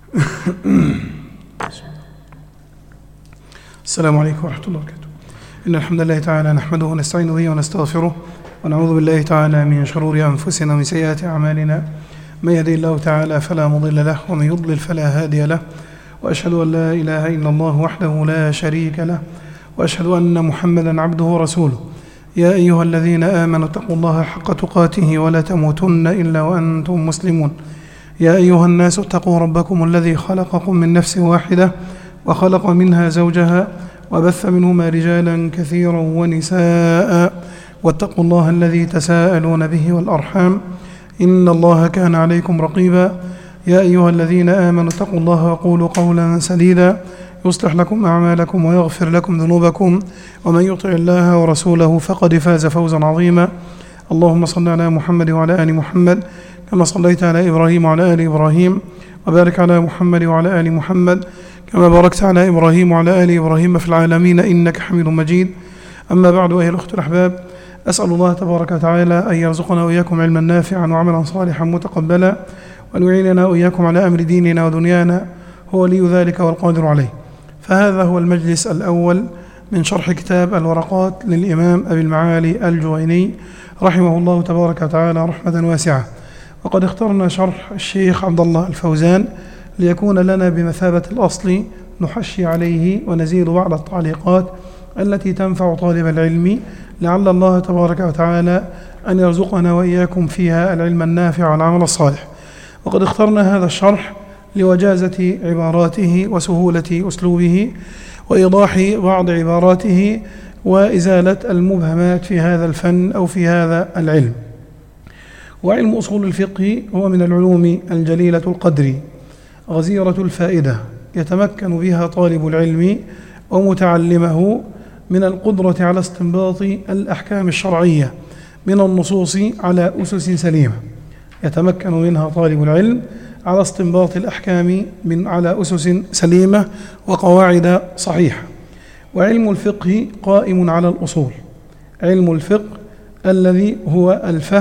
السلام عليكم ورحمة الله وبركاته. إن الحمد لله تعالى نحمده ونستعين به ونستغفره ونعوذ بالله تعالى من شرور أنفسنا ومن سيئات أعمالنا. من يهده الله تعالى فلا مضل له ومن يضلل فلا هادي له، وأشهد أن لا إله إلا الله وحده لا شريك له، وأشهد أن محمدا عبده ورسوله. يا أيها الذين آمنوا اتقوا الله حق تقاته ولا تموتن إلا وأنتم مسلمون. يا أيها الناس اتقوا ربكم الذي خلقكم من نفس واحدة وخلق منها زوجها وبث منهما رجالا كثيرا ونساء، واتقوا الله الذي تساءلون به والأرحام إن الله كان عليكم رقيبا. يا أيها الذين آمنوا اتقوا الله وقولوا قولا سديدا يصلح لكم أعمالكم ويغفر لكم ذنوبكم، ومن يطع الله ورسوله فقد فاز فوزا عظيما. اللهم صل على محمد وعلى آل محمد كما صليت على إبراهيم وعلى آل إبراهيم، وبارك على محمد وعلى آل محمد كما باركت على إبراهيم وعلى آل إبراهيم في العالمين إنك حميد مجيد. أما بعد، أيها الأخوة الأحباب، أسأل الله تبارك وتعالى أن يرزقنا وإياكم علما نافعا وعملا صالحا متقبلا، وأن يعيننا وإياكم على أمر ديننا ودنيانا، هو لي ذلك والقادر عليه. فهذا هو المجلس الأول من شرح كتاب الورقات للإمام أبي المعالي الجويني رحمه الله تبارك وتعالى رحمة واسعة. وقد اخترنا شرح الشيخ عبد الله الفوزان ليكون لنا بمثابة الأصل، نحشي عليه ونزيد بعض التعليقات التي تنفع طالب العلم، لعل الله تبارك وتعالى أن يرزقنا وإياكم فيها العلم النافع والعمل الصالح. وقد اخترنا هذا الشرح لوجازة عباراته وسهولة أسلوبه وإيضاح بعض عباراته وإزالة المبهمات في هذا الفن أو في هذا العلم. وعلم أصول الفقه هو من العلوم الجليلة القدر غزيرة الفائدة، يتمكن بها طالب العلم ومتعلمه من القدرة على استنباط الأحكام الشرعية من النصوص على أسس سليمة. يتمكن منها طالب العلم على استنباط الأحكام على أسس سليمة وقواعد صحيحة. وعلم الفقه قائم على الأصول، علم الفقه الذي هو الفهم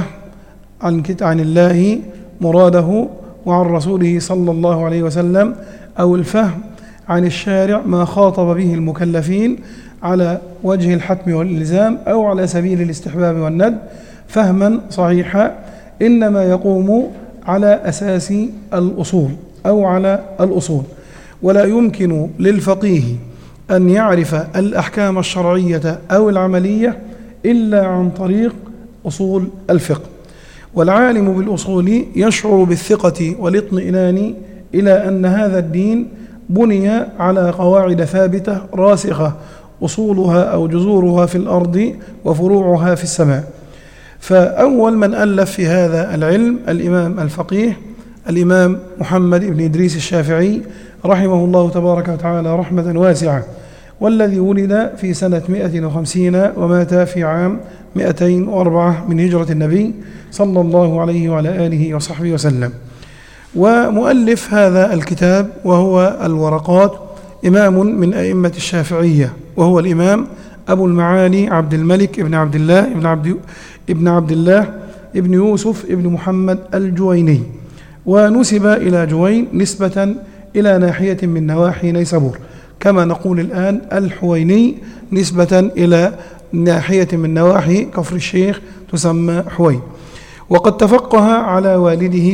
عن الله مراده وعن رسوله صلى الله عليه وسلم، أو الفهم عن الشارع ما خاطب به المكلفين على وجه الحتم والإلزام أو على سبيل الاستحباب والندب فهما صحيحا، إنما يقوم على أساس الأصول أو على الأصول. ولا يمكن للفقيه أن يعرف الأحكام الشرعية أو العملية إلا عن طريق أصول الفقه. والعالم بالأصول يشعر بالثقة والاطمئنان إلى أن هذا الدين بني على قواعد ثابتة راسخة أصولها أو جذورها في الأرض وفروعها في السماء. فأول من ألف في هذا العلم الإمام الفقيه الإمام محمد بن إدريس الشافعي رحمه الله تبارك وتعالى رحمة واسعة، والذي ولد في سنة 150 ومات في عام 204 من هجرة النبي صلى الله عليه وعلى آله وصحبه وسلم. ومؤلف هذا الكتاب وهو الورقات إمام من أئمة الشافعية، وهو الإمام أبو المعالي عبد الملك ابن عبد الله ابن يوسف ابن محمد الجويني، ونسب إلى جوين نسبة إلى ناحية من نواحي نيسابور، كما نقول الآن الحويني نسبة إلى ناحية من نواحي كفر الشيخ تسمى حوين. وقد تفقه على والده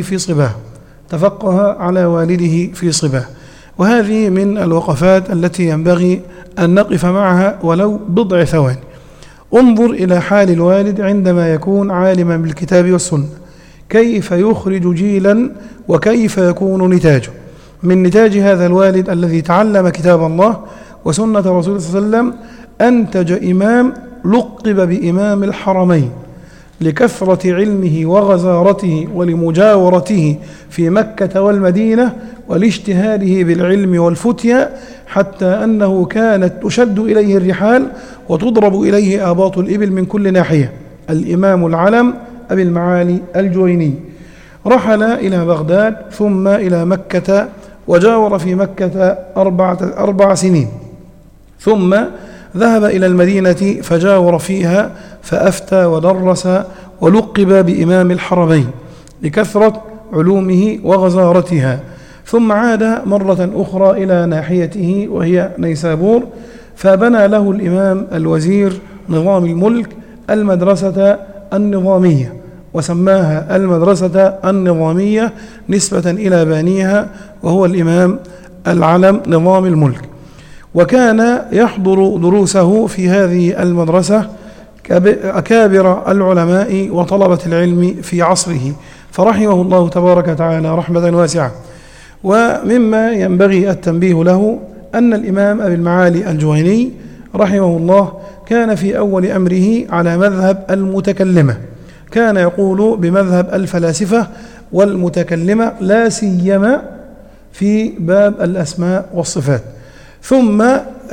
في صباه، وهذه من الوقفات التي ينبغي أن نقف معها ولو بضع ثواني. انظر إلى حال الوالد عندما يكون عالما بالكتاب والسنة، كيف يخرج جيلا وكيف يكون نتاجه. من نتاج هذا الوالد الذي تعلم كتاب الله وسنة رسول صلى الله عليه وسلم أنتج إمام لقب بإمام الحرمين لكثرة علمه وغزارته ولمجاورته في مكة والمدينة ولاجتهاده بالعلم والفتيا، حتى أنه كانت تشد إليه الرحال وتضرب إليه آباط الإبل من كل ناحية. الإمام العلم أبي المعالي الجويني رحل إلى بغداد ثم إلى مكة، وجاور في مكة 4 سنين، ثم ذهب إلى المدينة فجاور فيها فأفتى ودرس ولقب بإمام الحرمين لكثرة علومه وغزارتها. ثم عاد مرة أخرى إلى ناحيته وهي نيسابور، فبنى له الإمام الوزير نظام الملك المدرسة النظامية، وسماها المدرسة النظامية نسبة إلى بانيها وهو الإمام العلم نظام الملك. وكان يحضر دروسه في هذه المدرسة أكابر العلماء وطلبة العلم في عصره، فرحمه الله تبارك وتعالى رحمة واسعة. ومما ينبغي التنبيه له أن الإمام أبي المعالي الجويني رحمه الله كان في أول أمره على مذهب المتكلمة، كان يقول بمذهب الفلاسفة والمتكلمة لا سيما في باب الأسماء والصفات. ثم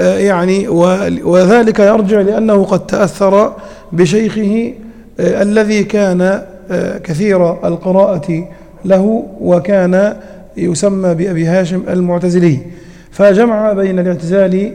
وذلك يرجع لأنه قد تأثر بشيخه الذي كان كثير القراءة له، وكان يسمى بأبي هاشم المعتزلي، فجمع بين الاعتزال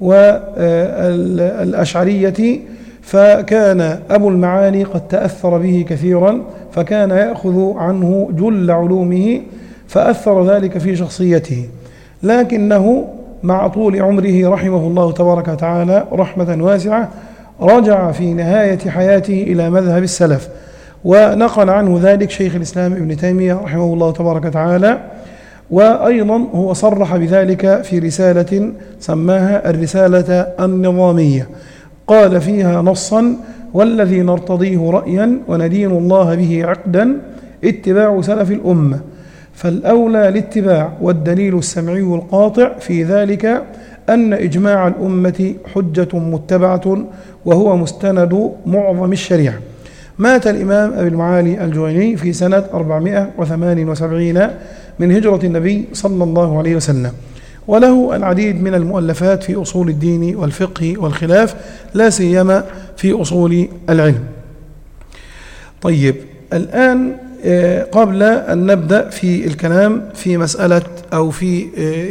والأشعرية، فكان أبو المعالي قد تأثر به كثيرا، فكان يأخذ عنه جل علومه، فأثر ذلك في شخصيته. لكنه مع طول عمره رحمه الله تبارك وتعالى رحمة واسعة رجع في نهاية حياته إلى مذهب السلف، ونقل عنه ذلك شيخ الإسلام ابن تيمية رحمه الله تبارك وتعالى. وأيضا هو صرح بذلك في رسالة سماها الرسالة النظامية، قال فيها نصا: والذي نرتضيه رأيا وندين الله به عقدا اتباع سلف الأمة، فالأولى الاتباع، والدليل السمعي القاطع في ذلك أن إجماع الأمة حجة متبعة وهو مستند معظم الشريعة. مات الإمام أبي المعالي الجويني في سنة 478 من هجرة النبي صلى الله عليه وسلم، وله العديد من المؤلفات في أصول الدين والفقه والخلاف، لا سيما في أصول العلم. طيب، الآن قبل أن نبدأ في الكلام في مسألة أو في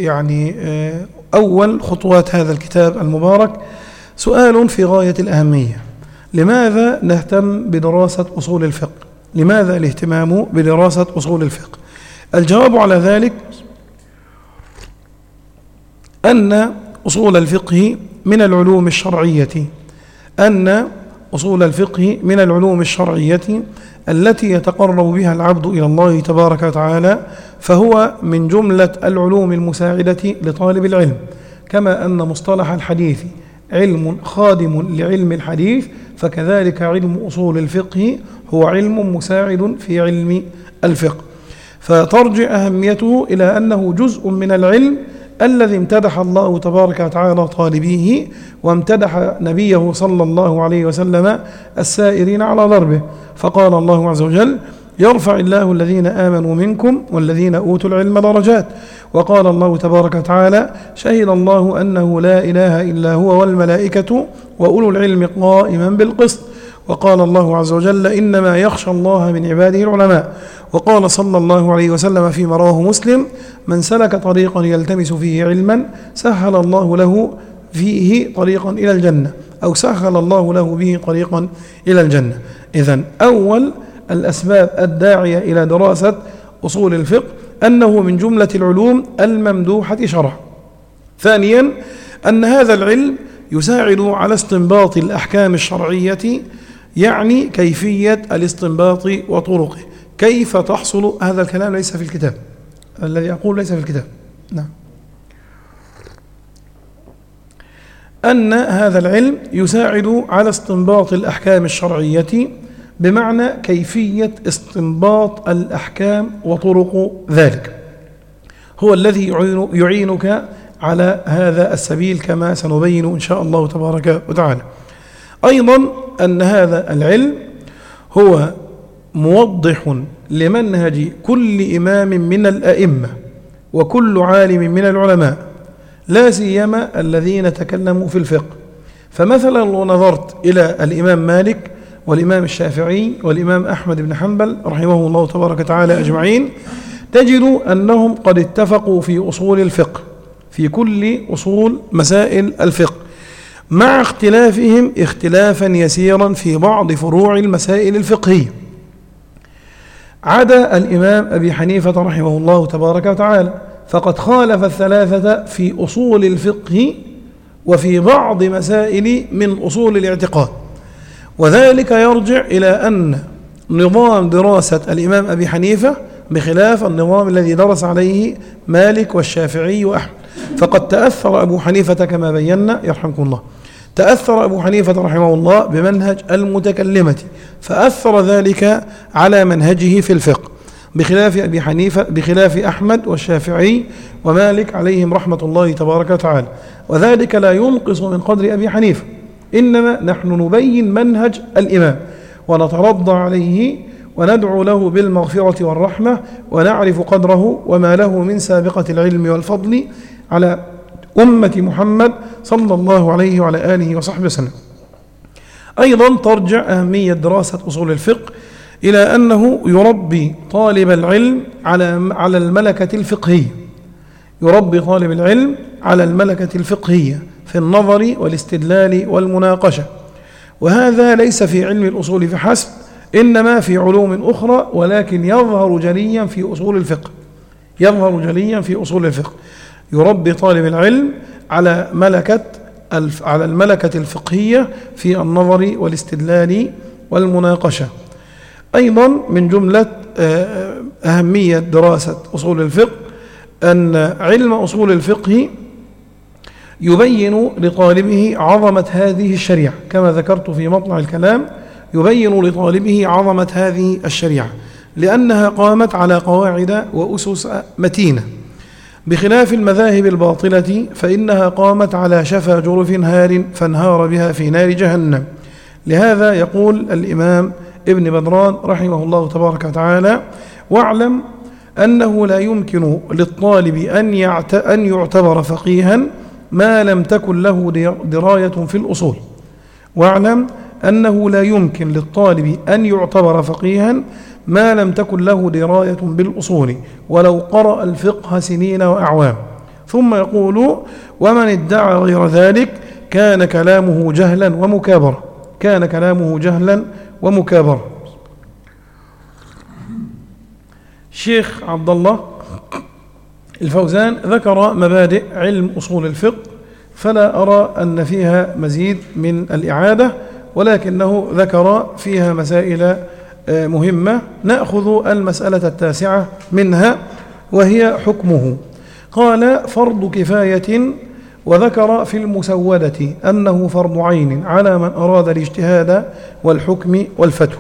أول خطوات هذا الكتاب المبارك، سؤال في غاية الأهمية: لماذا نهتم بدراسة أصول الفقه؟ لماذا الاهتمام بدراسة أصول الفقه؟ الجواب على ذلك أن أصول الفقه من العلوم الشرعية، التي يتقرب بها العبد إلى الله تبارك وتعالى، فهو من جملة العلوم المساعدة لطالب العلم، كما أن مصطلح الحديث علم خادم لعلم الحديث، فكذلك علم أصول الفقه هو علم مساعد في علم الفقه. فترجع أهميته إلى أنه جزء من العلم الذي امتدح الله تبارك وتعالى طالبيه، وامتدح نبيه صلى الله عليه وسلم السائرين على ضربه، فقال الله عز وجل: يرفع الله الذين آمنوا منكم والذين أوتوا العلم درجات. وقال الله تبارك وتعالى: شهد الله أنه لا إله إلا هو والملائكة وأولو العلم قائما بالقسط. وقال الله عز وجل: إنما يخشى الله من عباده العلماء. وقال صلى الله عليه وسلم فيما رواه مسلم: من سلك طريقا يلتمس فيه علما سهل الله له فيه طريقا إلى الجنة، أو سهل الله له به طريقا إلى الجنة. إذن أول الأسباب الداعية إلى دراسة أصول الفقه أنه من جملة العلوم الممدوحة شرعا. ثانيا، أن هذا العلم يساعد على استنباط الأحكام الشرعية، يعني كيفية الاستنباط وطرقه، كيف تحصل. هذا الكلام ليس في الكتاب، الذي أقول ليس في الكتاب. نعم. أن هذا العلم يساعد على استنباط الأحكام الشرعية، بمعنى كيفية استنباط الأحكام وطرق ذلك، هو الذي يعينك على هذا السبيل كما سنبين إن شاء الله تبارك وتعالى. أيضا أن هذا العلم هو موضح لمنهج كل إمام من الأئمة وكل عالم من العلماء، لا سيما الذين تكلموا في الفقه. فمثلا لو نظرت إلى الإمام مالك والإمام الشافعي والإمام أحمد بن حنبل رحمه الله تبارك وتعالى أجمعين، تجد أنهم قد اتفقوا في أصول الفقه، في كل أصول مسائل الفقه، مع اختلافهم اختلافا يسيرا في بعض فروع المسائل الفقهية، عدا الإمام أبي حنيفة رحمه الله تبارك وتعالى، فقد خالف الثلاثة في أصول الفقه وفي بعض مسائل من أصول الاعتقاد، وذلك يرجع إلى أن نظام دراسة الإمام أبي حنيفة بخلاف النظام الذي درس عليه مالك والشافعي وأحمد. فقد تأثر أبو حنيفة كما بينا يرحمكم الله، تأثر أبو حنيفة رحمه الله بمنهج المتكلمة، فأثر ذلك على منهجه في الفقه، بخلاف أبي حنيفة بخلاف أحمد والشافعي ومالك عليهم رحمة الله تبارك وتعالى. وذلك لا ينقص من قدر أبي حنيفة، إنما نحن نبين منهج الإمام ونترضى عليه وندعو له بالمغفرة والرحمة، ونعرف قدره وما له من سابقة العلم والفضل على أمة محمد صلى الله عليه وعلى آله وصحبه وسلم. أيضا ترجع أهمية دراسة أصول الفقه إلى أنه يربي طالب العلم على الملكة الفقهية، يربي طالب العلم على الملكة الفقهية في النظر والاستدلال والمناقشة، وهذا ليس في علم الأصول فحسب، إنما في علوم أخرى، ولكن يظهر جليا في أصول الفقه، يظهر جليا في أصول الفقه. يربي طالب العلم على الملكة الفقهية في النظر والاستدلال والمناقشة. أيضا من جملة أهمية دراسة أصول الفقه أن علم أصول الفقه يبين لطالبه عظمة هذه الشريعة، كما ذكرت في مطلع الكلام، يبين لطالبه عظمة هذه الشريعة لأنها قامت على قواعد وأسس متينة، بخلاف المذاهب الباطلة فإنها قامت على شفا جرف هار فانهار بها في نار جهنم. لهذا يقول الإمام ابن بدران رحمه الله تبارك وتعالى: واعلم أنه لا يمكن للطالب أن يعتبر فقيها ما لم تكن له دراية في الأصول. واعلم أنه لا يمكن للطالب أن يعتبر فقيها ما لم تكن له دراية بالأصول ولو قرأ الفقه سنين وأعوام. ثم يقول: ومن ادعى غير ذلك كان كلامه جهلا ومكابرة، كان كلامه جهلا ومكابرة. الشيخ عبد الله الفوزان ذكر مبادئ علم أصول الفقه، فلا أرى أن فيها مزيد من الإعادة، ولكنه ذكر فيها مسائل مهمة. نأخذ المسألة التاسعة منها وهي حكمه. قال: فرض كفاية، وذكر في المسودة أنه فرض عين على من أراد الاجتهاد والحكم والفتوى.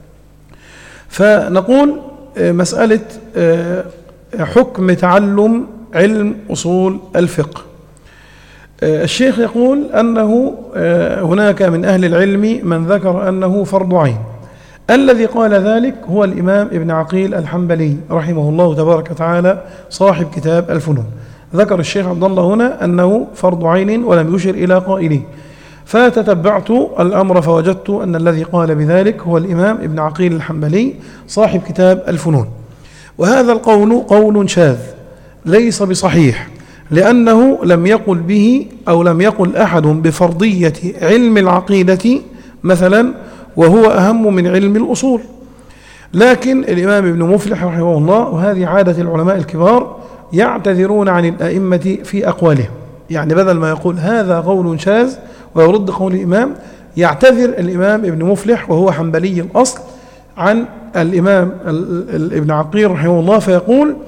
فنقول مسألة حكم تعلم علم أصول الفقه. الشيخ يقول أنه هناك من أهل العلم من ذكر أنه فرض عين. الذي قال ذلك هو الإمام ابن عقيل الحنبلي رحمه الله تبارك وتعالى صاحب كتاب الفنون. ذكر الشيخ عبد الله هنا أنه فرض عين ولم يشر إلى قائله، فتتبعت الأمر فوجدت أن الذي قال بذلك هو الإمام ابن عقيل الحنبلي صاحب كتاب الفنون. وهذا القول قول شاذ ليس بصحيح، لأنه لم يقل به أو لم يقل أحد بفرضية علم العقيدة مثلا، وهو أهم من علم الأصول. لكن الإمام ابن مفلح رحمه الله، وهذه عادة العلماء الكبار، يعتذرون عن الأئمة في أقوالهم، يعني بدل ما يقول هذا قول شاذ ويرد قول الإمام، يعتذر الإمام ابن مفلح وهو حنبلي الأصل عن الإمام ابن عقيل رحمه الله، فيقول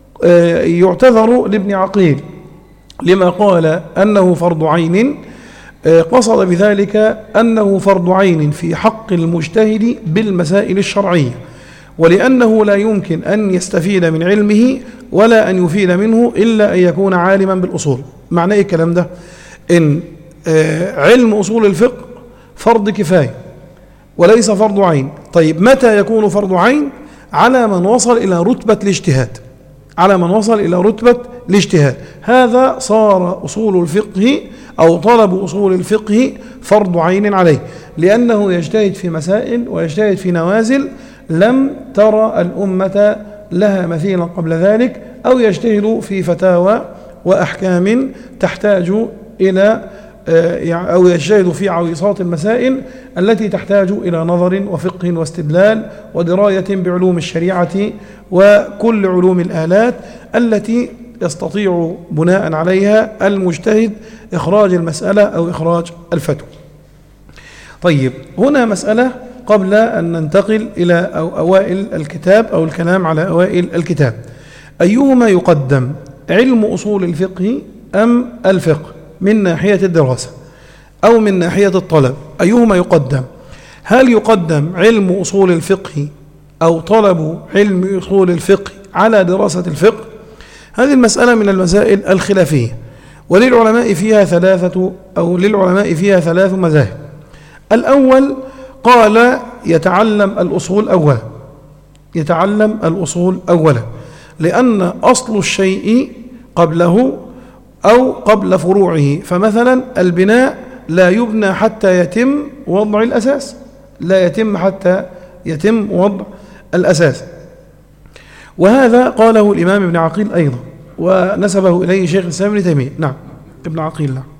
يعتذر لابن عقيل لما قال أنه فرض عين، قصد بذلك أنه فرض عين في حق المجتهد بالمسائل الشرعية، ولأنه لا يمكن أن يستفيد من علمه ولا أن يفيد منه إلا أن يكون عالما بالأصول. معنى إيه الكلام ده؟ إن علم أصول الفقه فرض كفاية وليس فرض عين. طيب متى يكون فرض عين؟ على من وصل إلى رتبة الاجتهاد، على من وصل إلى رتبة الاجتهاد، هذا صار أصول الفقه أو طلب أصول الفقه فرض عين عليه، لأنه يجتهد في مسائل ويجتهد في نوازل لم ترى الأمة لها مثيلا قبل ذلك، أو يجتهد في فتاوى وأحكام تحتاج إلى أو يجتهد في عويصات المسائل التي تحتاج إلى نظر وفقه واستدلال ودراية بعلوم الشريعة وكل علوم الآلات التي يستطيع بناء عليها المجتهد إخراج المسألة أو إخراج الفتوى. طيب، هنا مسألة قبل أن ننتقل إلى أوائل الكتاب أو الكلام على أوائل الكتاب. أيهما يقدم، علم أصول الفقه أم الفقه من ناحية الدراسة أو من ناحية الطلب؟ أيهما يقدم؟ هل يقدم علم أصول الفقه أو طلب علم أصول الفقه على دراسة الفقه؟ هذه المسألة من المسائل الخلافية، وللعلماء فيها ثلاث مذاهب. الأول قال يتعلم الأصول أولا، لأن أصل الشيء قبله أو قبل فروعه. فمثلا البناء لا يبنى حتى يتم وضع الأساس، لا يتم حتى يتم وضع الأساس. وهذا قاله الإمام ابن عقيل أيضا، ونسبه إليه شيخ الإسلام ابن تيمية. نعم، ابن عقيل. نعم.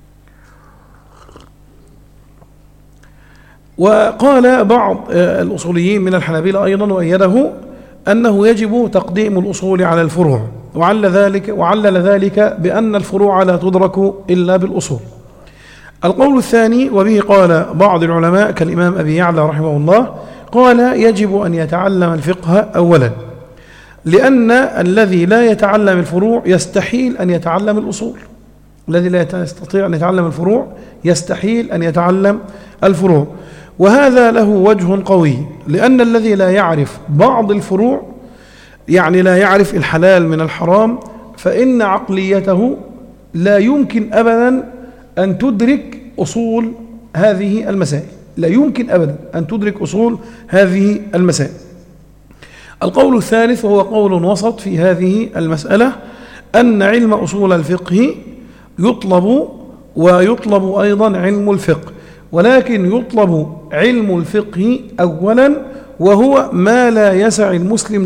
وقال بعض الأصوليين من الحنابلة أيضا وأيده أنه يجب تقديم الأصول على الفروع، وعلل ذلك بأن الفروع لا تدرك إلا بالأصول. القول الثاني، وبه قال بعض العلماء كالإمام أبي يعلى رحمه الله، قال يجب أن يتعلم الفقه أولا، لأن الذي لا يتعلم الفروع يستحيل أن يتعلم الأصول. الذي لا يستطيع أن يتعلم الفروع يستحيل أن يتعلم الفروع. وهذا له وجه قوي، لأن الذي لا يعرف بعض الفروع، يعني لا يعرف الحلال من الحرام، فإن عقليته لا يمكن أبدا أن تدرك أصول هذه المسائل، لا يمكن أبدا أن تدرك أصول هذه المسائل. القول الثالث وهو قول وسط في هذه المسألة، أن علم أصول الفقه يطلب، ويطلب أيضا علم الفقه، ولكن يطلب علم الفقه أولا، وهو ما لا يسع المسلم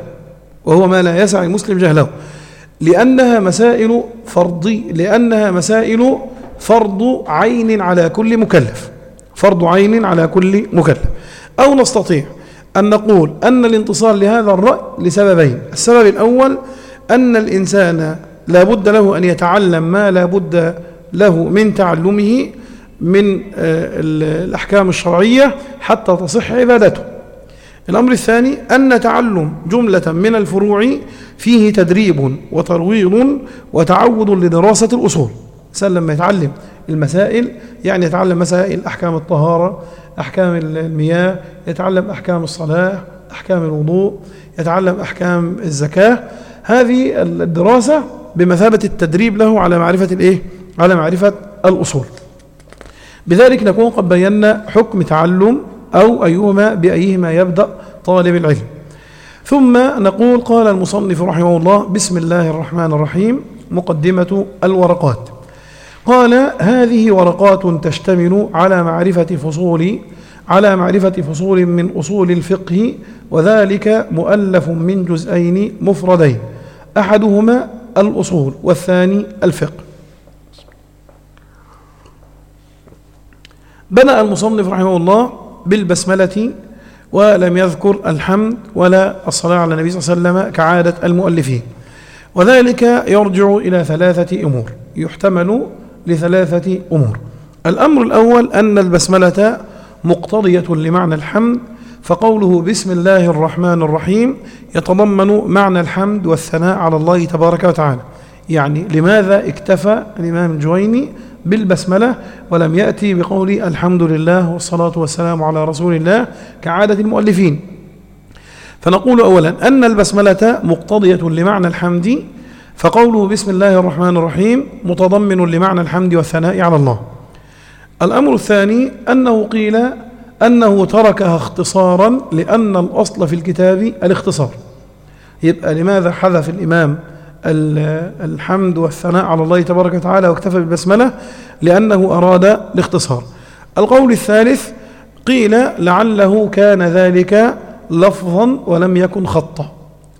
جهله، لأنها مسائل فرض عين على كل مكلف. أو نستطيع أن نقول أن الانتصار لهذا الرأي لسببين. السبب الأول أن الإنسان لا بد له أن يتعلم ما لا بد له من تعلمه من الأحكام الشرعية حتى تصح عبادته. الأمر الثاني أن تعلم جملة من الفروع فيه تدريب وترويض وتعود لدراسة الأصول. الإنسان لما يتعلم المسائل، يعني يتعلم مسائل أحكام الطهارة، أحكام المياه، يتعلم أحكام الصلاة، أحكام الوضوء، يتعلم أحكام الزكاة، هذه الدراسة بمثابة التدريب له على معرفة الأصول. بذلك نكون قد بينا حكم تعلم أو بأيهما يبدأ طالب العلم. ثم نقول قال المصنف رحمه الله: بسم الله الرحمن الرحيم. مقدمة الورقات. قال: هذه ورقات تشتمل على معرفة فصول من أصول الفقه، وذلك مؤلف من جزئين مفردين، أحدهما الأصول والثاني الفقه. بدأ المصنف رحمه الله بالبسملة، ولم يذكر الحمد ولا الصلاة على النبي صلى الله عليه وسلم كعادة المؤلفين، وذلك يرجع إلى ثلاثة أمور، يحتمل لثلاثة أمور. الأمر الأول أن البسملة مقتضية لمعنى الحمد، فقوله بسم الله الرحمن الرحيم يتضمن معنى الحمد والثناء على الله تبارك وتعالى. يعني لماذا اكتفى الإمام الجويني بالبسملة ولم يأتي بقول الحمد لله والصلاة والسلام على رسول الله كعادة المؤلفين؟ فنقول أولا أن البسملة مقتضية لمعنى الحمد، فقوله بسم الله الرحمن الرحيم متضمن لمعنى الحمد والثناء على الله. الأمر الثاني أنه قيل أنه تركها اختصارا، لأن الأصل في الكتاب الاختصار. يبقى لماذا حذف الإمام الحمد والثناء على الله تبارك وتعالى واكتفى بالبسملة؟ لأنه أراد الاختصار. القول الثالث قيل لعله كان ذلك لفظا ولم يكن خطا،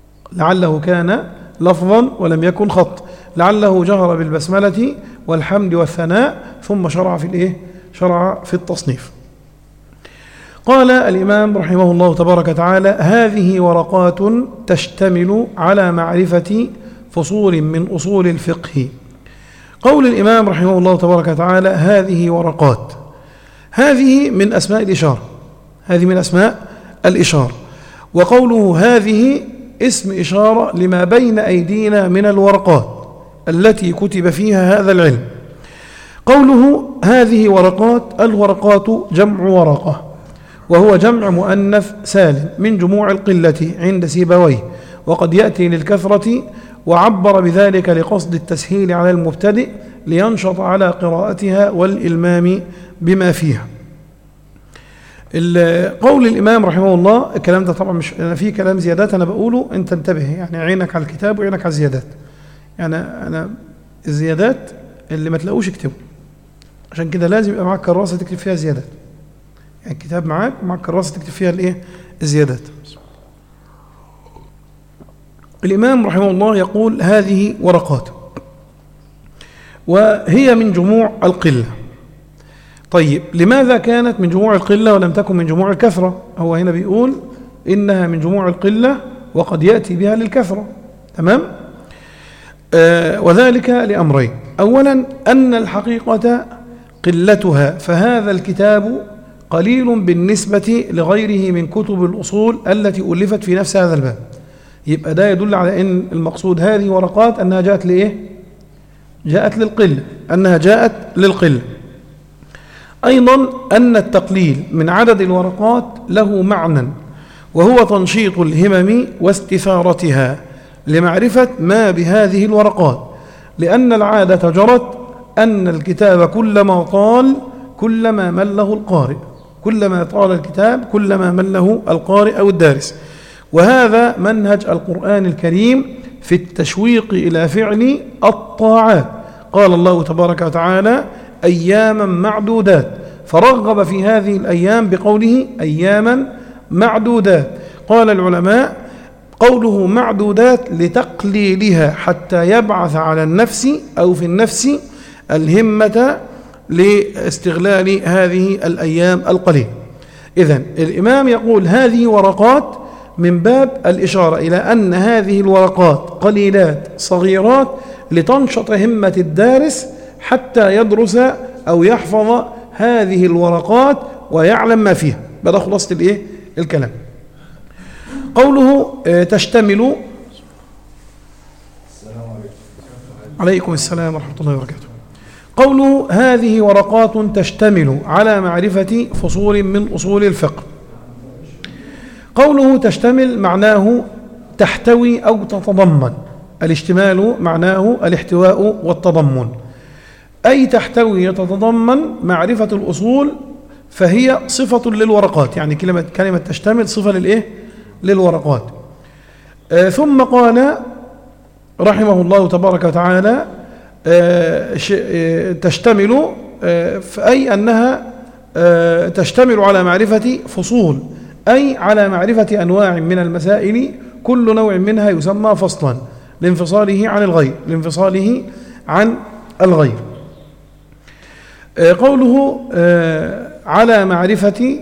لعله جهر بالبسملة والحمد والثناء ثم شرع في التصنيف. قال الإمام رحمه الله تبارك وتعالى: هذه ورقات تشتمل على معرفة فصول من أصول الفقه. قول الإمام رحمه الله تبارك وتعالى هذه ورقات، هذه من أسماء الإشارة، هذه من أسماء الإشارة. وقوله هذه اسم إشارة لما بين أيدينا من الورقات التي كتب فيها هذا العلم. قوله هذه ورقات، الورقات جمع ورقة، وهو جمع مؤنث سالم من جموع القلة عند سيبويه، وقد يأتي للكثرة، وعبر بذلك لقصد التسهيل على المبتدئ لينشط على قراءتها والإلمام بما فيها. قول الإمام رحمه الله، الكلام ده طبعا مش أنا في كلام زيادات أنا بقوله، أنت انتبه يعني، عينك على الكتاب وعينك على الزيادات. يعني أنا الزيادات اللي ما تلاقوش اكتبه، عشان كده لازم يبقى معك كراسة تكتب فيها زيادات. يعني الكتاب معك كراسة تكتب فيها الايه؟ الزيادات. الإمام رحمه الله يقول هذه ورقات، وهي من جموع القلة. طيب لماذا كانت من جموع القلة ولم تكن من جموع الكثرة؟ هو هنا بيقول إنها من جموع القلة وقد يأتي بها للكثرة، تمام؟ وذلك لأمرين. أولا أن الحقيقة قلتها، فهذا الكتاب قليل بالنسبة لغيره من كتب الأصول التي ألفت في نفس هذا الباب. يبقى ده يدل على أن المقصود هذه ورقات أنها جاءت لإيه؟ جاءت للقلة، أنها جاءت للقلة. أيضا أن التقليل من عدد الورقات له معنى، وهو تنشيط الهمم واستثارتها لمعرفة ما بهذه الورقات، لأن العادة جرت أن الكتاب كلما طال كلما مله القارئ، كلما طال الكتاب كلما مله القارئ أو الدارس. وهذا منهج القرآن الكريم في التشويق إلى فعل الطاعات. قال الله تبارك وتعالى أياما معدودات، فرغب في هذه الأيام بقوله أياما معدودات. قال العلماء قوله معدودات لتقليلها حتى يبعث على النفس أو في النفس الهمة لاستغلال هذه الأيام القليلة. إذن الإمام يقول هذه ورقات من باب الإشارة إلى أن هذه الورقات قليلات صغيرات لتنشط همة الدارس حتى يدرس أو يحفظ هذه الورقات ويعلم ما فيها. بدأ خلاصة الإيه؟ الكلام. قوله تشتمل. عليكم السلام ورحمة الله وبركاته. قوله هذه ورقات تشتمل على معرفة فصول من أصول الفقه. قوله تشتمل معناه تحتوي أو تتضمن. الاشتمال معناه الاحتواء والتضمن، أي تحتوي يتضمن معرفة الأصول، فهي صفة للورقات. يعني كلمة تشتمل صفة للإيه؟ للورقات. ثم قال رحمه الله تبارك وتعالى تشتمل، أي أنها تشتمل على معرفة فصول، أي على معرفة أنواع من المسائل، كل نوع منها يسمى فصلا لانفصاله عن الغير، لانفصاله عن الغير. قوله على معرفة،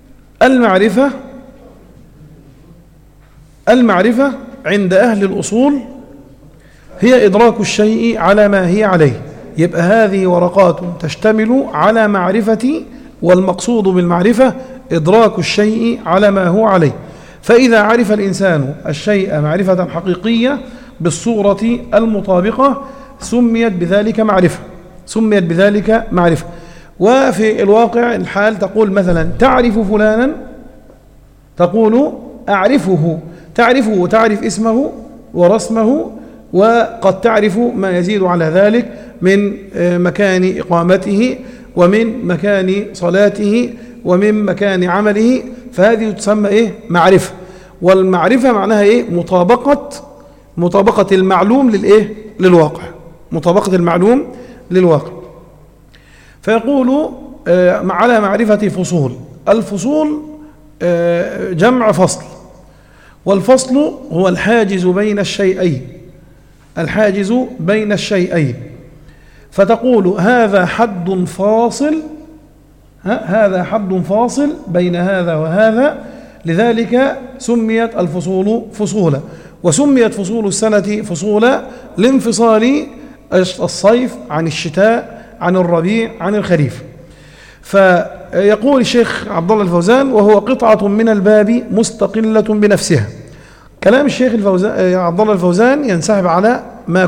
المعرفة عند أهل الأصول هي إدراك الشيء على ما هي عليه. يبقى هذه ورقات تشتمل على معرفة، والمقصود بالمعرفة إدراك الشيء على ما هو عليه. فإذا عرف الإنسان الشيء معرفة حقيقية بالصورة المطابقة سميت بذلك معرفة، سميت بذلك معرفة. وفي الواقع الحال تقول مثلا تعرف فلانا، تقول أعرفه، تعرفه وتعرف اسمه ورسمه، وقد تعرف ما يزيد على ذلك من مكان إقامته ومن مكان صلاته ومن مكان عمله، فهذه تسمى إيه؟ معرفة. والمعرفة معناها إيه؟ مطابقة المعلوم للإيه؟ للواقع، مطابقة المعلوم للواقع. فيقول على معرفة فصول. الفصول جمع فصل، والفصل هو الحاجز بين الشيئين، الحاجز بين الشيئين. فتقول هذا حد فاصل، هذا حد فاصل بين هذا وهذا، لذلك سميت الفصول فصولا. وسميت فصول السنة فصولا لانفصال الصيف عن الشتاء عن الربيع عن الخريف. فيقول الشيخ عبد الله الفوزان: وهو قطعة من الباب مستقلة بنفسها. كلام الشيخ عبد الله الفوزان ينسحب على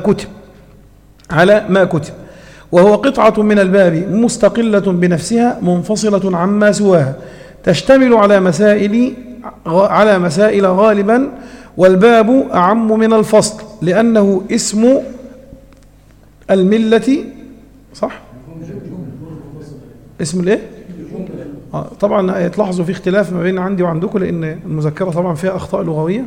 ما كتب، وهو قطعة من الباب مستقلة بنفسها منفصلة عما سواها، تشتمل على مسائل غالبا، والباب أعم من الفصل لأنه اسم الملة. صح؟ اسم الايه؟ طبعا تلاحظوا في اختلاف ما بين عندي وعندكم، لأن المذكرة طبعا فيها أخطاء لغوية،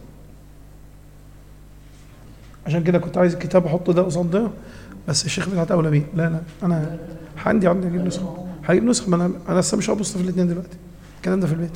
عشان كده كنت عايز الكتاب أحط ده قصاد ده، بس الشيخ بتاعت أولى بيه. لا أنا عندي هجيب نسخة ما أنا لسه مش هبص في الاثنين دلوقتي، الكلام ده في البيت.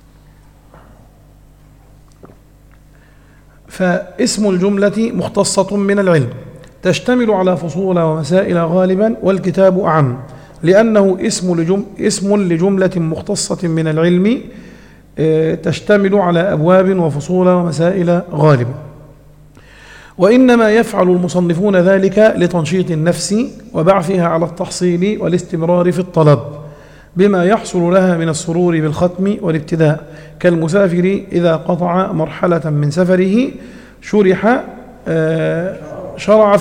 فاسم الجملة مختصة من العلم، تشتمل على فصول ومسائل غالبا، والكتاب أعم لأنه اسم لجملة مختصة من العلم تشتمل على أبواب وفصول ومسائل غالبا. وإنما يفعل المصنفون ذلك لتنشيط النفس وبعثها على التحصيل والاستمرار في الطلب بما يحصل لها من السرور بالختم والابتداء، كالمسافر إذا قطع مرحلة من سفره شرع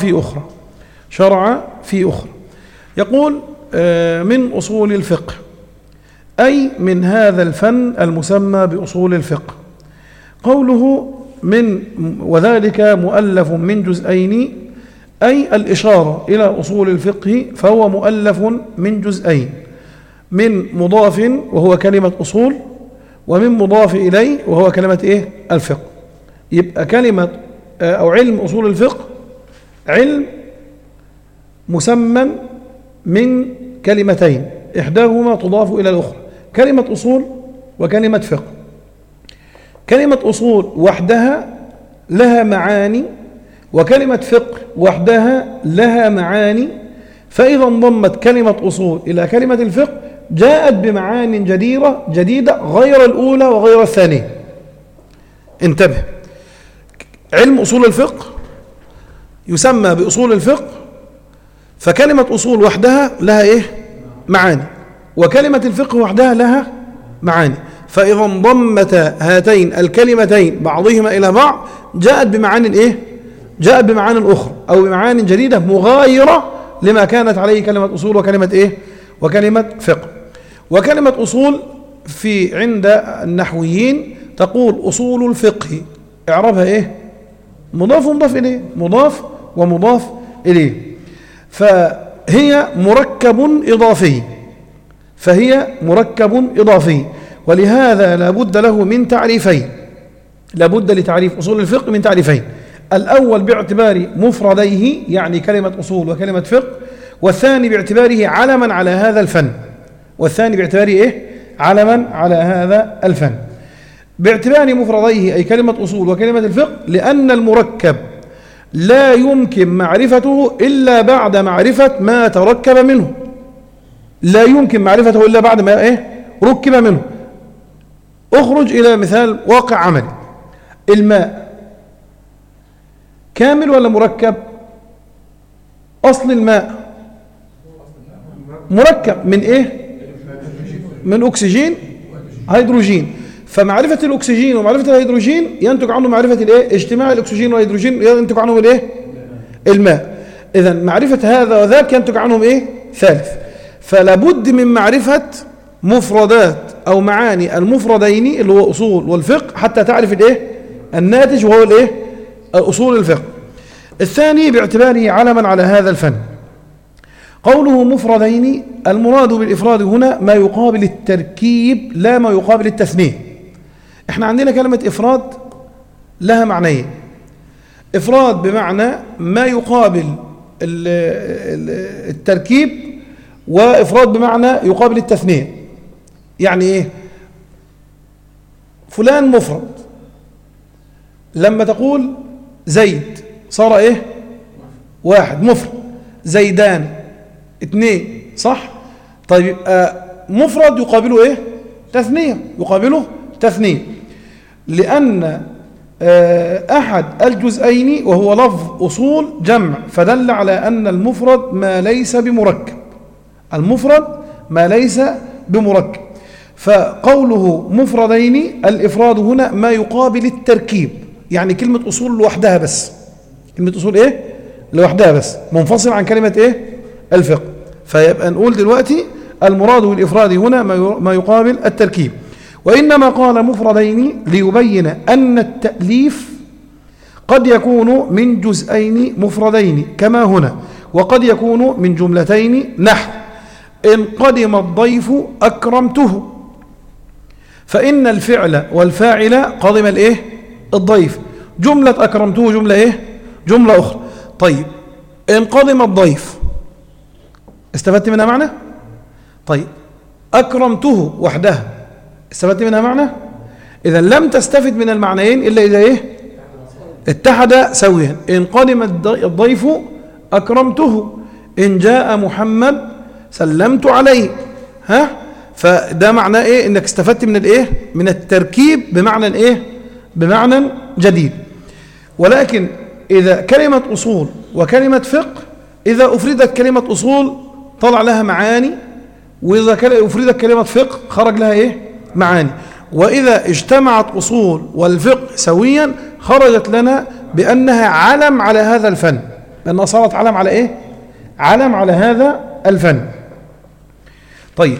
في أخرى. يقول: من أصول الفقه، أي من هذا الفن المسمى بأصول الفقه. قوله وذلك مؤلف من جزئين، أي الإشارة إلى أصول الفقه، فهو مؤلف من جزئين، من مضاف وهو كلمة أصول، ومن مضاف إليه وهو كلمة الفقه. يبقى كلمة أو علم أصول الفقه علم مسمى من كلمتين إحداهما تضاف إلى الأخرى، كلمة أصول وكلمة فقه. كلمة أصول وحدها لها معاني، وكلمة فقه وحدها لها معاني، فإذا انضمت كلمة أصول إلى كلمة الفقه جاءت بمعان جديدة غير الأولى وغير الثانية. انتبه، علم أصول الفقه يسمى بأصول الفقه، فكلمة أصول وحدها لها معاني، وكلمة الفقه وحدها لها معاني، فإذا انضمت هاتين الكلمتين بعضهما إلى بعض جاءت بمعان أخرى أو بمعان جديدة مغايرة لما كانت عليه كلمة أصول وكلمة فقه. وكلمة أصول عند النحويين تقول أصول الفقه، إعرابها مضاف ومضاف إليه، مضاف ومضاف إليه، فهي مركب إضافي، ولهذا لابد له من تعريفين، لابد لتعريف أصول الفقه من تعريفين: الأول باعتبار مفرديه يعني كلمة أصول وكلمة فقه، والثاني باعتباره علما على هذا الفن. باعتبار مفرديه أي كلمة أصول وكلمة الفقه، لأن المركب لا يمكن معرفته إلا بعد معرفة ما تركب منه، لا يمكن معرفته إلا بعد ما ركب منه. اخرج إلى مثال واقع عملي: الماء كامل ولا مركب؟ أصل الماء مركب من من أكسجين هيدروجين، فمعرفة الأكسجين ومعرفة الهيدروجين ينتج عنه معرفة اجتماع الأكسجين والهيدروجين ينتج عنهم الماء. إذن معرفة هذا وذاك ينتج عنهم ثالث. فلابد من معرفة مفردات أو معاني المفردين اللي هو أصول والفقه حتى تعرف الناتج وهو أصول الفقه. الثاني باعتباره علما على هذا الفن. قوله مفردين، المراد بالإفراد هنا ما يقابل التركيب لا ما يقابل التثنية. احنا عندنا كلمة إفراد لها معنيين: إفراد بمعنى ما يقابل التركيب، وإفراد بمعنى يقابل التثنية. يعني فلان مفرد، لما تقول زيد صار واحد مفرد، زيدان اثنين، صح؟ طيب مفرد يقابله تثنية، لأن أحد الجزئين وهو لفظ أصول جمع، فدل على أن المفرد ما ليس بمركب. المفرد ما ليس بمركب. فقوله مفردين، الإفراد هنا ما يقابل التركيب، يعني كلمة أصول لوحدها بس، كلمة أصول إيه؟ لوحدها بس، منفصل عن كلمة إيه؟ الفقه. فيبقى نقول دلوقتي المراد بالإفراد هنا ما يقابل التركيب. وإنما قال مفردين ليبين أن التأليف قد يكون من جزئين مفردين كما هنا، وقد يكون من جملتين، نحو إن قدم الضيف أكرمته، فإن الفعل والفاعل قدم الإيه؟ الضيف. جملة أكرمته جملة إيه؟ جملة أخرى. طيب إن قدم الضيف استفدت منها معنى؟ طيب أكرمته وحدها استفدت منها معنى؟ إذا لم تستفد من المعنيين إلا إذا إيه؟ اتحد سويا. إن قدم الضيف أكرمته، إن جاء محمد سلمت عليه. ها؟ فده معناه إيه؟ إنك استفدت من الإيه؟ من التركيب بمعنى إيه؟ بمعنى جديد. ولكن إذا كلمة أصول وكلمة فقه، إذا أفردت كلمة أصول طلع لها معاني، وإذا أفردت كلمة فقه خرج لها إيه؟ معاني. وإذا اجتمعت أصول والفقه سويا خرجت لنا بأنها علم على هذا الفن، لأنها صارت علم على إيه؟ علم على هذا الفن. طيب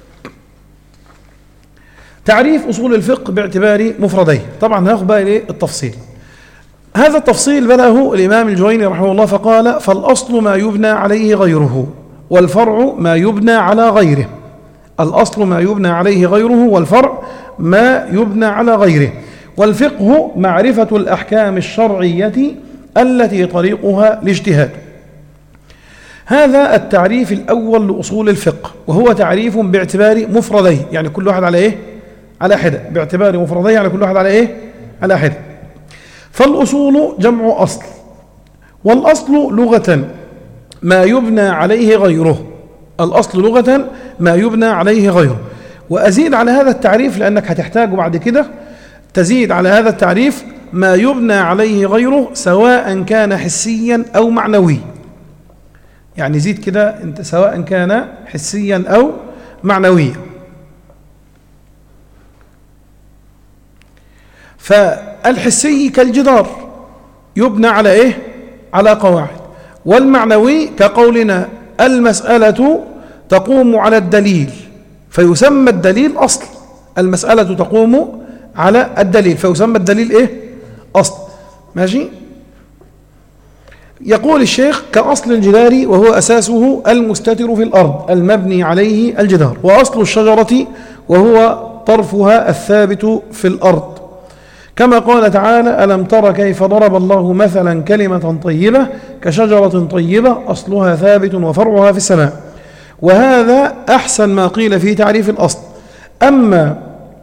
تعريف أصول الفقه باعتبار مفرديه. طبعا هناخد بقى إيه؟ التفصيل. هذا التفصيل بدأه الإمام الجويني رحمه الله فقال: فالأصل ما يبنى عليه غيره، والفرع ما يبنى على غيره. الأصل ما يبنى عليه غيره، والفرع ما يبنى على غيره. والفقه معرفة الأحكام الشرعية التي طريقها الاجتهاد. هذا التعريف الأول لأصول الفقه، وهو تعريف باعتبار مفرديه، يعني كل واحد على إيه؟ على حدة. باعتبار مفرديه يعني كل واحد على إيه؟ على حدة. فالأصول جمع أصل، والأصل لغة ما يبنى عليه غيره. الأصل لغة ما يبنى عليه غيره. وأزيد على هذا التعريف لأنك هتحتاج بعد كده تزيد على هذا التعريف ما يبنى عليه غيره، سواء كان حسيا أو معنوي. يعني زيد كده انت، سواء كان حسيا أو معنويا. فالحسي كالجدار يبنى على إيه؟ على قواعد. والمعنوي كقولنا المسألة تقوم على الدليل، فيسمى الدليل أصل. المسألة تقوم على الدليل فيسمى الدليل إيه؟ أصل. ماشي؟ يقول الشيخ: كأصل الجدار وهو أساسه المستتر في الأرض المبني عليه الجدار، وأصل الشجرة وهو طرفها الثابت في الأرض، كما قال تعالى: ألم تر كيف ضرب الله مثلا كلمة طيبة كشجرة طيبة أصلها ثابت وفرعها في السماء. وهذا أحسن ما قيل في تعريف الأصل. أما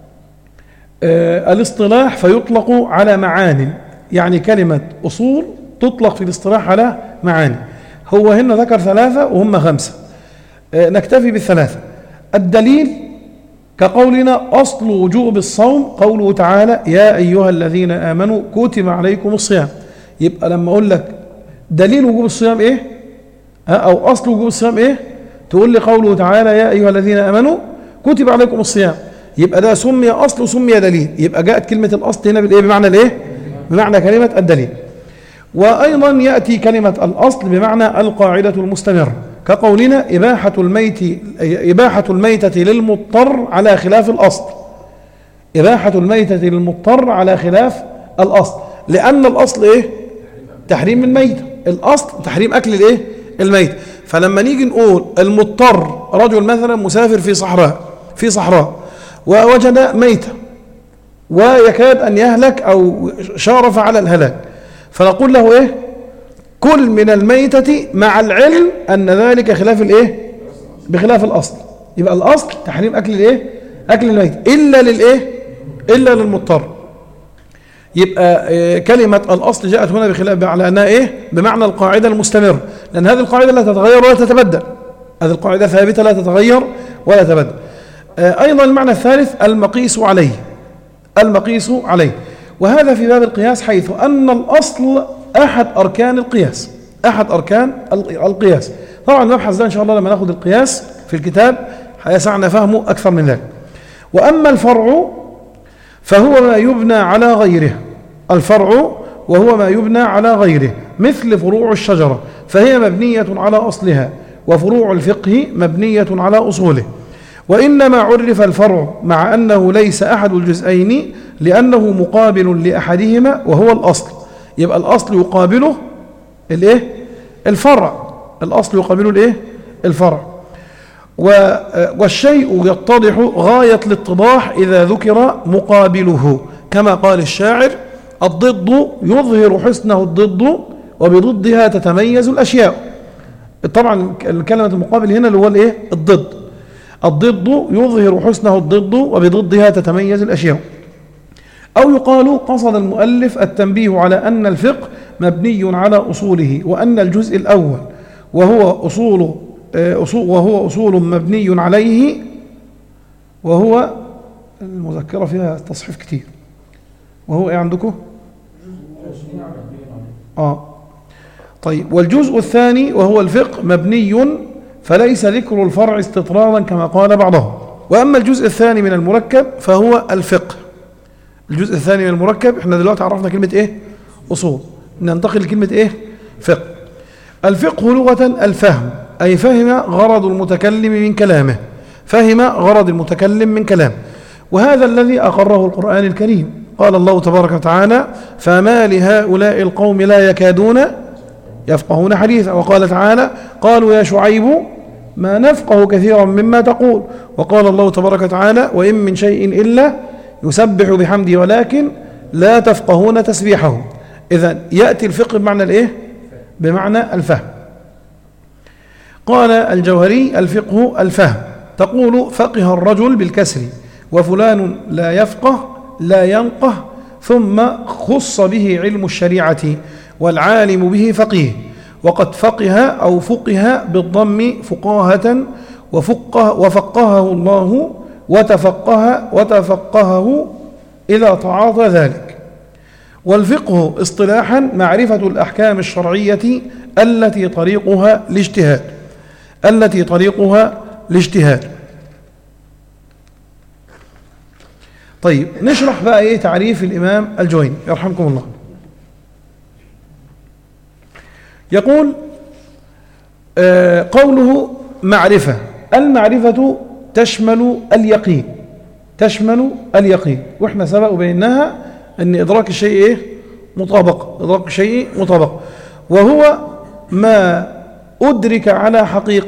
الاصطلاح فيطلق على معاني، يعني كلمة أصول تطلق في الاصطلاح على معاني. هو هنا ذكر 3 وهم 5، نكتفي بالثلاثة. الدليل كقولنا أصل وجوب الصوم قوله تعالى: يا أيها الذين آمنوا كتب عليكم الصيام. يبقى لما أقول لك دليل وجوب الصيام إيه؟ أو أصل وجوب الصيام إيه؟ تقول لي قوله تعالى: يا أيها الذين آمنوا كتب عليكم الصيام. يبقى ده سمي أصل وسمي دليل. يبقى جاءت كلمة الأصل هنا بالإيه؟ بمعنى الإيه؟ بمعنى كلمة الدليل. وأيضا يأتي كلمة الأصل بمعنى القاعدة المستمرة، كقولنا إباحة الميتة للمضطر على خلاف الأصل. إباحة الميتة للمضطر على خلاف الأصل، لأن الأصل إيه؟ تحريم الميتة. الأصل تحريم أكل الإيه؟ الميتة. فلما نيجي نقول المضطر، رجل مثلا مسافر في صحراء ووجد ميتة ويكاد أن يهلك أو شارف على الهلاك، فنقول له إيه؟ كل من الميتة مع العلم أن ذلك خلاف الإيه؟ بخلاف الأصل. يبقى الأصل تحريم أكل الإيه؟ أكل الميتة إلا للإيه؟ إلا للمضطر. يبقى كلمة الأصل جاءت هنا بخلاف على أنها إيه؟ بمعنى القاعدة المستمرة، لأن هذه القاعدة لا تتغير ولا تتبدل. هذه القاعدة ثابتة لا تتغير ولا تتبدل. أيضا المعنى الثالث المقيس عليه. المقيس عليه. وهذا في باب القياس، حيث أن الأصل أحد أركان القياس، أحد أركان القياس. طبعا المبحث ده إن شاء الله لما نأخذ القياس في الكتاب هيسعنا فهمه أكثر من ذلك. وأما الفرع فهو ما يبنى على غيره، الفرع وهو ما يبنى على غيره، مثل فروع الشجرة فهي مبنية على أصلها، وفروع الفقه مبنية على أصوله. وإنما عرف الفرع مع أنه ليس أحد الجزئين لأنه مقابل لأحدهما وهو الأصل. يبقى الأصل يقابله الإيه؟ الفرع، الأصل يقابله الإيه؟ الفرع. والشيء يتضح غاية الاتضاح إذا ذكر مقابله، كما قال الشاعر: الضد يظهر حسنه الضد وبضدها تتميز الأشياء. طبعا كلمة المقابل هنا اللي هو الإيه؟ الضد. الضد يظهر حسنه الضد وبضدها تتميز الأشياء. أو يقال قصد المؤلف التنبيه على أن الفقه مبني على أصوله، وأن الجزء الأول وهو أصول مبني عليه، وهو المذكرة فيها تصحيف كتير، وهو إيه عندكم؟ طيب. والجزء الثاني وهو الفقه مبني، فليس ذكر الفرع استطرادا كما قال بعضهم. وأما الجزء الثاني من المركب فهو الفقه. الجزء الثاني من المركب، احنا دلوقتي عرفنا كلمة ايه؟ أصول، ننتقل لكلمة ايه؟ فقه. الفقه لغة الفهم، أي فهم غرض المتكلم من كلامه، فهم غرض المتكلم من كلامه. وهذا الذي أقره القرآن الكريم. قال الله تبارك وتعالى: فما لهؤلاء القوم لا يكادون يفقهون حديثا. وقال تعالى: قالوا يا شعيب ما نفقه كثيرا مما تقول. وقال الله تبارك وتعالى: وإن من شيء إلا يسبح بحمده ولكن لا تفقهون تسبيحه. إذن يأتي الفقه بمعنى الإيه؟ بمعنى الفهم. قال الجوهري: الفقه الفهم. تقول فقه الرجل بالكسر، وفلان لا يفقه لا ينقه، ثم خص به علم الشريعة، والعالم به فقيه. وقد فقه أو فقه بالضم فقاهة، وفقهه الله وتفقهه إذا تعاطى ذلك. والفقه اصطلاحا معرفة الأحكام الشرعية التي طريقها الاجتهاد. طيب، نشرح بقى ايه تعريف الإمام الجويني يرحمكم الله. يقول قوله معرفة. المعرفة تشمل اليقين، واحنا سبق وبيناها ان ادراك الشيء ايه؟ مطابقة، وهو ما أدرك على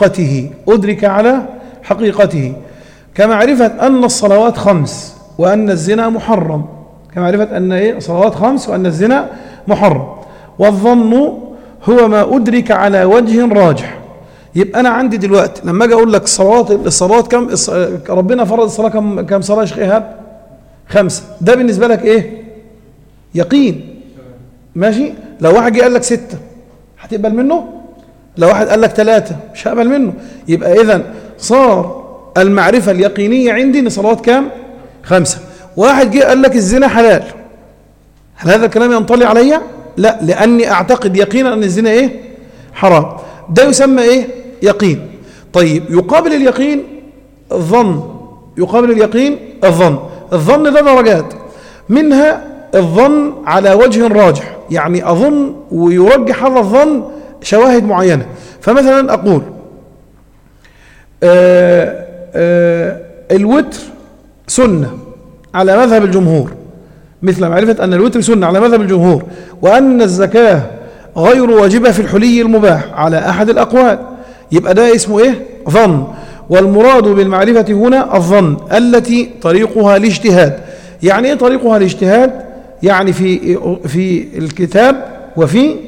حقيقته، كمعرفة أن الصلوات 5 وأن الزنا محرم، كمعرفة أن الصلوات 5 وأن الزنا محرم. والظن هو ما أدرك على وجه راجح. يبقى أنا عندي دلوقتي لما أجي أقول لك الصلاة كم، ربنا فرض الصلاة كم صلاة يا شيخ إيهاب؟ 5. ده بالنسبة لك إيه؟ يقين، ماشي. لو واحد جه قال لك 6 هتقبل منه؟ لو واحد قال لك 3 مش هقبل منه. يبقى إذن صار المعرفة اليقينية عندي إن صلوات كم؟ 5. واحد جه قال لك الزنا حلال، هل هذا الكلام ينطلي عليا؟ لا، لأني أعتقد يقينا أن الزنا إيه؟ حرام. ده يسمى إيه؟ يقين. طيب، يقابل اليقين الظن. الظن ده درجات، منها الظن على وجه راجح، يعني أظن ويرجح هذا الظن شواهد معينة. فمثلا أقول الوتر سنة على مذهب الجمهور، مثل معرفة أن الوتر سنة على مذهب الجمهور، وأن الزكاة غير واجبة في الحلي المباح على أحد الأقوال. يبقى ده اسمه إيه؟ ظن. والمراد بالمعرفة هنا الظن التي طريقها الاجتهاد. يعني إيه طريقها الاجتهاد؟ يعني في الكتاب وفي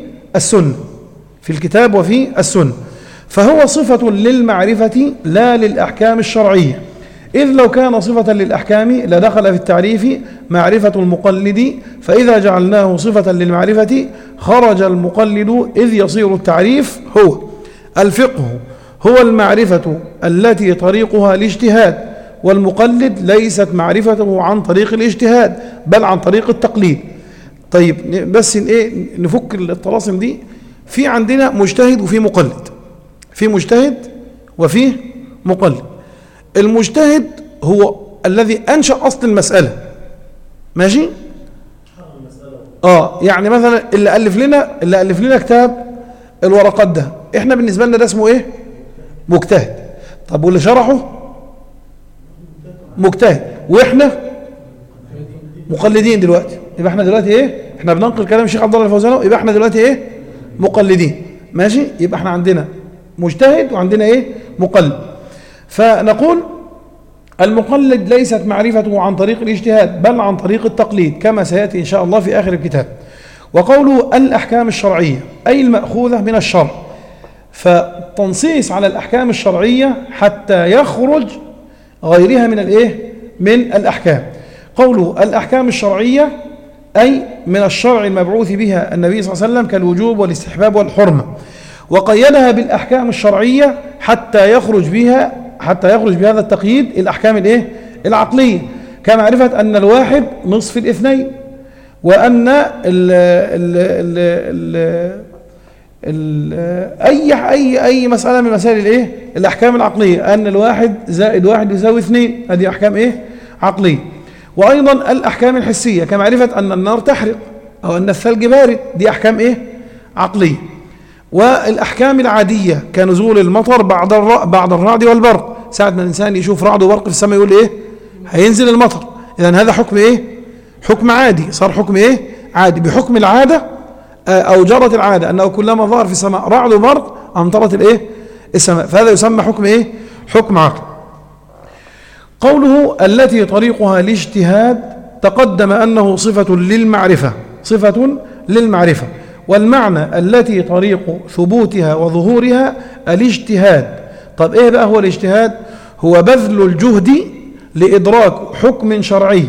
السنة، فهو صفة للمعرفة لا للأحكام الشرعية، إذ لو كان صفة للأحكام لدخل في التعريف معرفة المقلد، فإذا جعلناه صفة للمعرفة خرج المقلد، إذ يصير التعريف هو الفقه هو المعرفة التي طريقها الاجتهاد، والمقلد ليست معرفته عن طريق الاجتهاد بل عن طريق التقليد. طيب بس نفك الطلاسم دي. في عندنا مجتهد وفي مقلد، في مجتهد وفي مقلد. المجتهد هو الذي أنشأ أصل المسألة، ماشي؟ يعني مثلا اللي ألف لنا كتاب الورقات ده، احنا بالنسبة لنا ده اسمه ايه؟ مجتهد. طب واللي شرحه مجتهد، واحنا مقلدين دلوقتي. يبقى احنا دلوقتي ايه؟ احنا بننقل كلام الشيخ عبد الله الفوزان، يبقى احنا دلوقتي ايه؟ مقلدين، ماشي؟ يبقى احنا عندنا مجتهد وعندنا ايه؟ مقلد. فنقول المقلد ليست معرفته عن طريق الاجتهاد بل عن طريق التقليد كما سيأتي إن شاء الله في آخر الكتاب. وقوله الأحكام الشرعية أي المأخوذة من الشرع، فتنصيص على الأحكام الشرعية حتى يخرج غيرها من الإيه؟ من الأحكام. قوله الأحكام الشرعية أي من الشرع المبعوث بها النبي صلى الله عليه وسلم كالوجوب والاستحباب والحرمة، وقيدها بالأحكام الشرعية حتى يخرج بهذا التقييد الأحكام الإيه؟ العقلية، كمعرفة أن الواحد نصف الاثنين، وأن أي مسألة من مسائل الإيه؟ الأحكام العقلية، أن الواحد زائد واحد يساوي اثنين، هذه أحكام إيه؟ عقلية. وأيضا الأحكام الحسية كمعرفة أن النار تحرق أو أن الثلج بارد، دي أحكام إيه؟ عقلية. والأحكام العادية كنزول المطر بعد الرعد والبرق، ساعة ما الإنسان يشوف رعد وبرق في السماء يقول إيه؟ هينزل المطر. إذن هذا حكم إيه؟ حكم عادي، صار حكم إيه؟ عادي. بحكم العادة أو جرت العادة أنه كلما ظهر في السماء رعد وبرق أمطرت الإيه؟ السماء، فهذا يسمى حكم إيه؟ حكم عقل. قوله التي طريقها الاجتهاد تقدم أنه صفة للمعرفة، والمعنى التي طريق ثبوتها وظهورها الاجتهاد. طب إيه بقى هو الاجتهاد؟ هو بذل الجهد لإدراك حكم شرعي،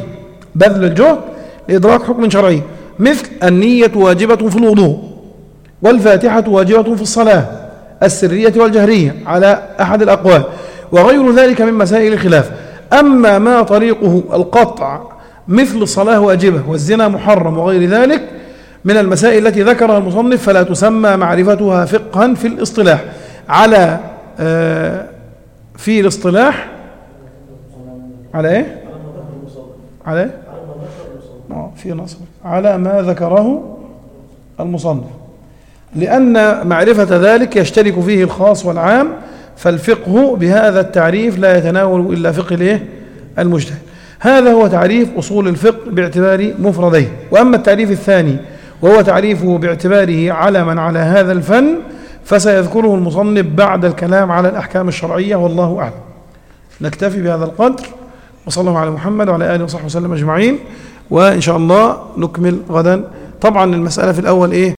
مثل النية واجبة في الوضوء، والفاتحة واجبة في الصلاة السرية والجهرية على أحد الأقوال، وغير ذلك من مسائل الخلاف. أما ما طريقه القطع مثل الصلاة واجبة والزنا محرم وغير ذلك من المسائل التي ذكرها المصنف فلا تسمى معرفتها فقها في الاصطلاح على في الاصطلاح على ايه؟ على ايه؟ في نصر على ما ذكره المصنف، لأن معرفة ذلك يشترك فيه الخاص والعام، فالفقه بهذا التعريف لا يتناول إلا فقه الايه؟ المجتهد. هذا هو تعريف أصول الفقه باعتبار مفرديه. وأما التعريف الثاني وهو تعريفه باعتباره علما على هذا الفن فسيذكره المصنف بعد الكلام على الأحكام الشرعية، والله أعلم. نكتفي بهذا القدر، وصلى الله على محمد وعلى آله وصحبه وسلم أجمعين، وإن شاء الله نكمل غدا. طبعا المسألة في الأول إيه؟